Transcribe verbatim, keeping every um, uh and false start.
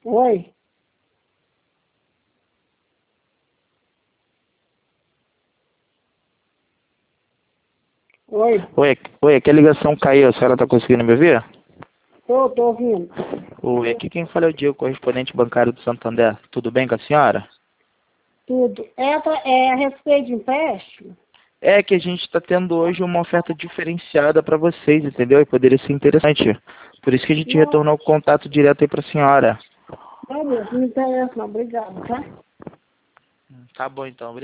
Oi. Oi. Oi, oi, aqui a ligação caiu, a senhora está conseguindo me ouvir? Tô, tô ouvindo. Oi, aqui quem fala é o Diego, correspondente bancário do Santander. Tudo bem com a senhora? Tudo. Essa é a respeito de empréstimo? É que a gente está tendo hoje uma oferta diferenciada para vocês, entendeu? E poderia ser interessante. Por isso que a gente Não, retornou o contato direto aí para a senhora. não, não me interessa não. Obrigado, tá? Tá bom então,